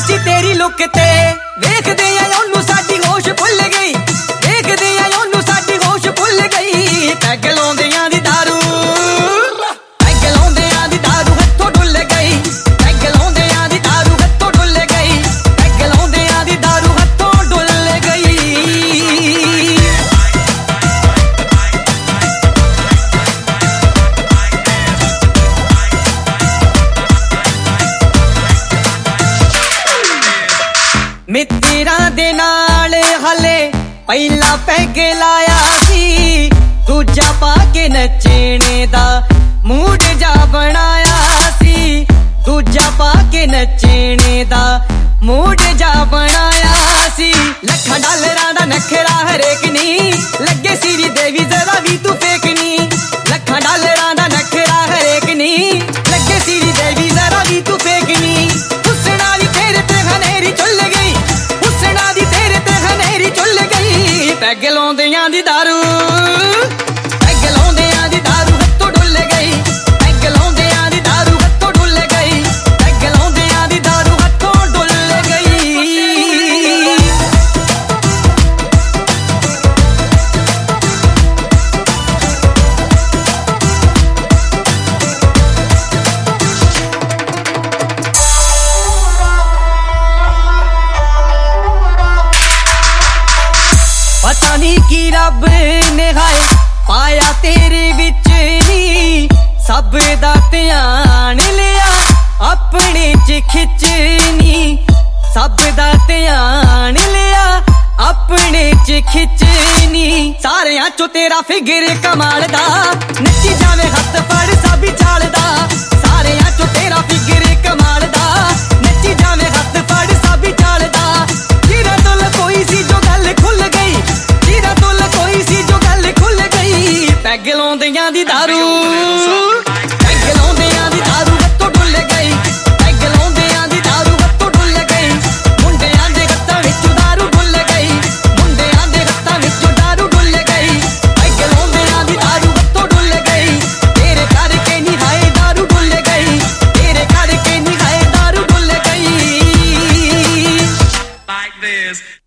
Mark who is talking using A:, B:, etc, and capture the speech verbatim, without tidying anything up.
A: नची तेरी लुक ते वेखदे आ ओनू साडी होश भुल गई, वेखदे आ ओनू साडी होश भुल गई। पैग लाउंदियां दी दारू, पैग लाउंदियां दी दारू हत्थों डुल गई, पैग लाउंदियां दी दारू हत्थों डुल गई, पैग लाउंदियां दी दारू हत्थों डुल गई। मित्तरां दे नाल हले पहला पैग लाया सी, दूजा पाके नचने दा मूड जा बनाया सी, दूजा पाके नचने दा मूड जा बनाया सी। लखा डालरां दा नखरा हरेक नी लगे सिरी देवी जरा भी तू फेकनी, लखा डालरां दा नखरा हरेक नी लगे सिरी देवी जरा भी तू फेकनी। हुस्ना दी तेरे ते हनेरी चुल गई, हुस्ना दी तेरे ते हनेरी चुल गई। पैग लाउंदियां दी दारू, पैग लाउंदियां दी दारू हत्थों डुल गई, पैग लाउंदियां दी दारू हत्थों डुल गई, पैग लाउंदियां दी दारू हत्थों डुल गई। पता नहीं की रब ने हाय पाया तेरे विच नी, सब दा ध्यान लिया अपने च खिचनी, सब दा ध्यान लिया अपने च खिचनी। सारियां चो तेरा फिगर कमाल दा नची जावे हथ फड़ सब चाल दा, सारियां चो तेरा फिगर कमाल दा नची जावे हथ फड़ सब चाल दा। जीरा तुल कोई सी जो गल खुल गई, जीरा तुल कोई सी जो गल खुल गई। पैग लाउंदियां दी दारू, पैग लाउंदियां दी दारू हत्थों डुल गई, पैग लाउंदियां दी दारू हत्थों डुल गई। मुंडियां दे हत्थां विच दारू डुल गई, मुंडियां दे हत्थां विच दारू डुल गई, पैग लाउंदियां दी दारू हत्थों डुल गई। तेरे करके नी हाय दारू डुल गई, तेरे करके नी हाय दारू डुल गई।
B: Like this.